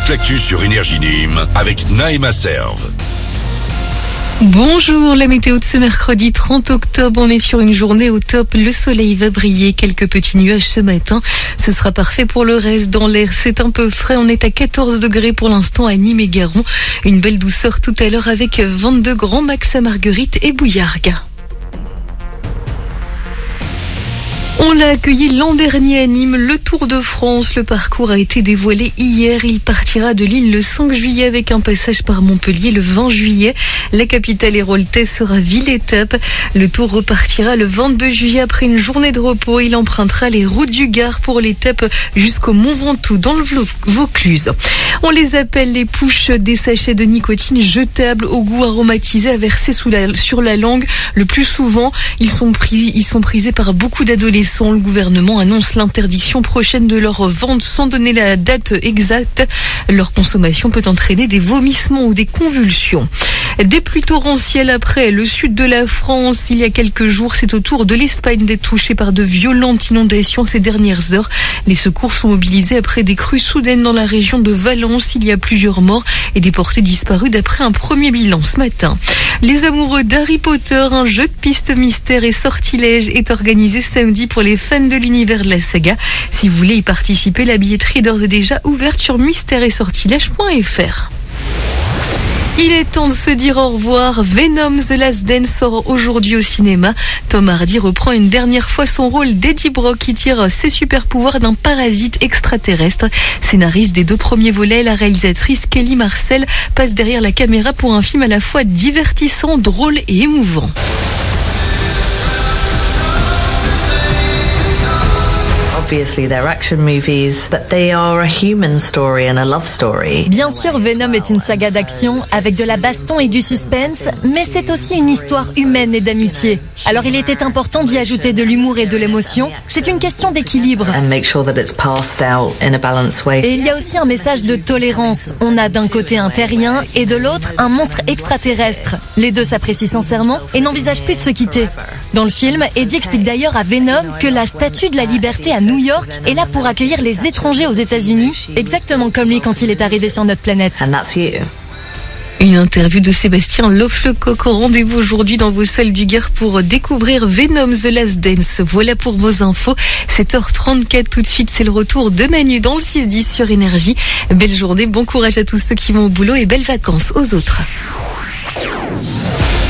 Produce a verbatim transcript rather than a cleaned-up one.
toute l'actu sur Énergie Nîmes avec Naïma Serve. Bonjour, la météo de ce mercredi trente octobre, on est sur une journée au top, le soleil va briller, quelques petits nuages ce matin, ce sera parfait pour le reste. Dans l'air, c'est un peu frais, on est à quatorze degrés pour l'instant à Nîmes et Garon, une belle douceur tout à l'heure avec vingt-deux grands max à Marguerite et Bouillargues. On l'a accueilli l'an dernier à Nîmes, le Tour de France. Le parcours a été dévoilé hier. Il partira de Lille le cinq juillet avec un passage par Montpellier le vingt juillet. La capitale héroltaise sera ville-étape. Le Tour repartira le vingt-deux juillet après une journée de repos. Il empruntera les routes du Gard pour l'étape jusqu'au Mont Ventoux dans le Vaucluse. On les appelle les pushs, des sachets de nicotine jetables au goût aromatisé à verser sous la, sur la langue. Le plus souvent, ils sont pris, ils sont prisés par beaucoup d'adolescents. Le gouvernement annonce l'interdiction prochaine de leur vente sans donner la date exacte. Leur consommation peut entraîner des vomissements ou des convulsions. Des pluies torrentielles après le sud de la France. Il y a quelques jours, c'est au tour de l'Espagne d'être touchée par de violentes inondations ces dernières heures. Les secours sont mobilisés après des crues soudaines dans la région de Valence. Il y a plusieurs morts et des portées disparues d'après un premier bilan ce matin. Les amoureux d'Harry Potter, un jeu de pistes mystère et sortilège est organisé samedi pour les fans de l'univers de la saga. Si vous voulez y participer, la billetterie est d'ores et déjà ouverte sur mystère et sortilège point f r. Il est temps de se dire au revoir. Venom The Last Dance sort aujourd'hui au cinéma. Tom Hardy reprend une dernière fois son rôle d'Eddie Brock qui tire ses super pouvoirs d'un parasite extraterrestre. Scénariste des deux premiers volets, la réalisatrice Kelly Marcel passe derrière la caméra pour un film à la fois divertissant, drôle et émouvant. Obviously, they're action movies, but they are a human story and a love story. Bien sûr, Venom est une saga d'action avec de la baston et du suspense, mais c'est aussi une histoire humaine et d'amitié. Alors il était important d'y ajouter de l'humour et de l'émotion. C'est une question d'équilibre. And make sure that it's passed out in a balanced way. Et il y a aussi un message de tolérance. On a d'un côté un terrien et de l'autre un monstre extraterrestre. Les deux s'apprécient sincèrement et n'envisagent plus de se quitter. Dans le film, Eddie explique d'ailleurs à Venom que la Statue de la Liberté à New York est là pour accueillir les étrangers aux États-Unis, exactement comme lui quand il est arrivé sur notre planète. And that's you. Une interview de Sébastien Lofflecoq. Rendez-vous aujourd'hui dans vos salles du Gard pour découvrir Venom The Last Dance. Voilà pour vos infos. sept heures trente-quatre tout de suite, c'est le retour de Manu dans le six dix sur Énergie. Belle journée, bon courage à tous ceux qui vont au boulot et belles vacances aux autres.